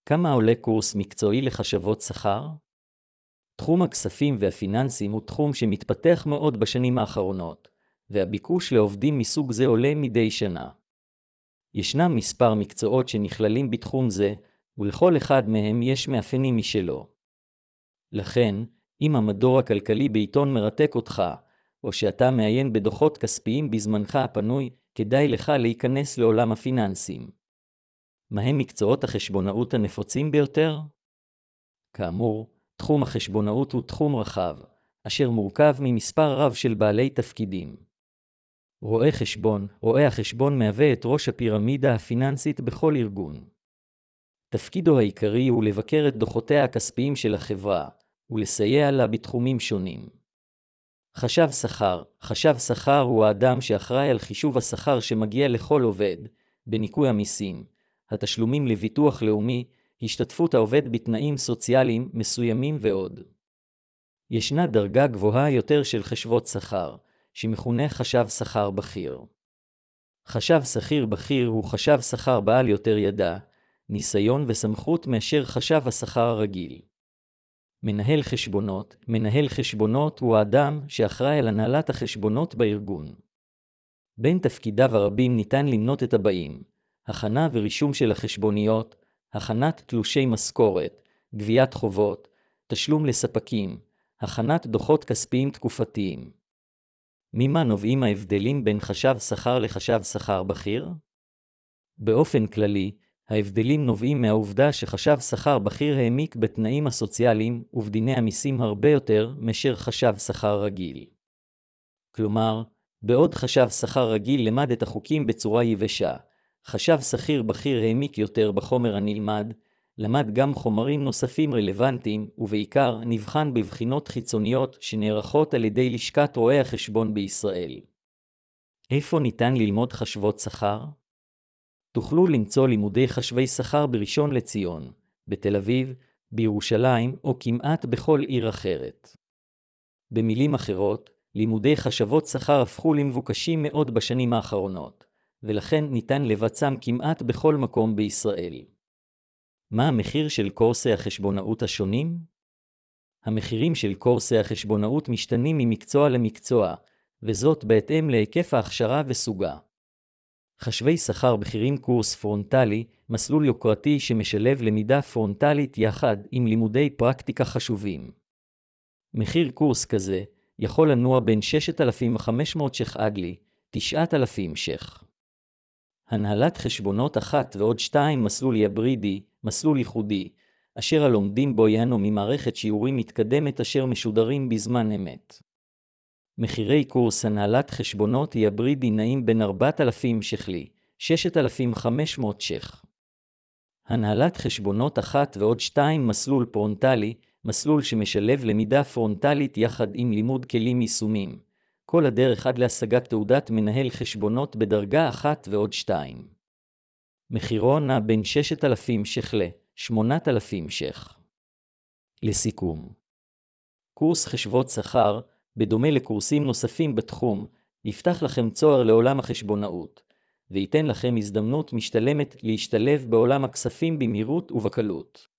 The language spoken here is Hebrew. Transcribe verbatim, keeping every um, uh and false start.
כמה עולה קורס מקצועי לחשבות שכר? תחום הכספים והפיננסים הוא תחום שמתפתח מאוד בשנים האחרונות, והביקוש לעובדים מסוג זה עולה מדי שנה. ישנם מספר מקצועות שנכללים בתחום זה, ולכל אחד מהם יש מאפיינים משלו. לכן, אם המדור הכלכלי בעיתון מרתק אותך, או שאתה מעיין בדוחות כספיים בזמנך הפנוי, כדאי לך להיכנס לעולם הפיננסים. מהם מקצועות החשבונאות הנפוצים ביותר? כאמור, תחום החשבונאות הוא תחום רחב, אשר מורכב ממספר רב של בעלי תפקידים. רואה חשבון, רואה החשבון מהווה את ראש הפירמידה הפיננסית בכל ארגון. תפקידו העיקרי הוא לבקר את דוחותיה הכספיים של החברה, ולסייע לה בתחומים שונים. חשב שכר, חשב שכר הוא האדם שאחראי על חישוב השכר שמגיע לכל עובד, בניכוי המיסים, התשלומים לביטוח לאומי, השתתפות העובד בתנאים סוציאליים מסוימים ועוד. ישנה דרגה גבוהה יותר של חשבות שכר, שמכונה חשב שכר בכיר. חשב שכיר בכיר הוא חשב שכר בעל יותר ידע, ניסיון וסמכות מאשר חשב השכר הרגיל. מנהל חשבונות, מנהל חשבונות הוא האדם שאחראי על הנהלת החשבונות בארגון. בין תפקידיו הרבים ניתן למנות את הבאים: הכנה ורישום של החשבוניות, הכנת תלושי משכורת, גביית חובות, תשלום לספקים, הכנת דוחות כספיים תקופתיים. ממה נובעים ההבדלים בין חשב שכר לחשב שכר בכיר? באופן כללי, ההבדלים נובעים מהעובדה שחשב שכר בכיר העמיק בתנאים הסוציאליים ובדיני המיסים הרבה יותר מאשר חשב שכר רגיל. כלומר, בעוד חשב שכר רגיל למד את החוקים בצורה יבשה, חשב שכיר בכיר העמיק יותר בחומר הנלמד, למד גם חומרים נוספים רלוונטיים, ובעיקר נבחן בבחינות חיצוניות שנערכות על ידי לשכת רואי החשבון בישראל. איפה ניתן ללמוד חשבות שכר? תוכלו למצוא לימודי חשבי שכר בראשון לציון, בתל אביב, בירושלים או כמעט בכל עיר אחרת. במילים אחרות, לימודי חשבות שכר הפכו למבוקשים מאוד בשנים האחרונות, ולכן ניתן לבצעם כמעט בכל מקום בישראל. מה המחיר של קורסי החשבונאות השונים? המחירים של קורסי החשבונאות משתנים ממקצוע למקצוע, וזאת בהתאם להיקף ההכשרה וסוגה. חשבי שכר בכירים קורס פרונטלי, מסלול יוקרתי שמשלב למידה פרונטלית יחד עם לימודי פרקטיקה חשובים. מחיר קורס כזה יכול לנוע בין שישת אלפים וחמש מאות ש"ח עד ל-תשעת אלפים ש"ח. הנהלת חשבונות אחת ועוד שתיים מסלול היברידי, מסלול ייחודי, אשר הלומדים בו ייהנו ממערכת שיעורים מתקדמת אשר משודרים בזמן אמת. מחירי קורס הנהלת חשבונות היברידי נעים בין ארבעת אלפים ש"ח ל-שישת אלפים וחמש מאות ש"ח. הנהלת חשבונות אחת ועוד שתיים מסלול פרונטלי, מסלול שמשלב למידה פרונטלית יחד עם לימוד כלים יישומיים, כל הדרך עד להשגת תעודת מנהל חשבונות בדרגה אחת ועוד שתיים. מחירו נע בין שישת אלפים ש"ח ל-שמונת אלפים ש"ח. לסיכום, קורס חשבות שכר, בדומה לקורסים נוספים בתחום, יפתח לכם צוהר לעולם החשבונאות, וייתן לכם הזדמנות משתלמת להשתלב בעולם הכספים במהירות ובקלות.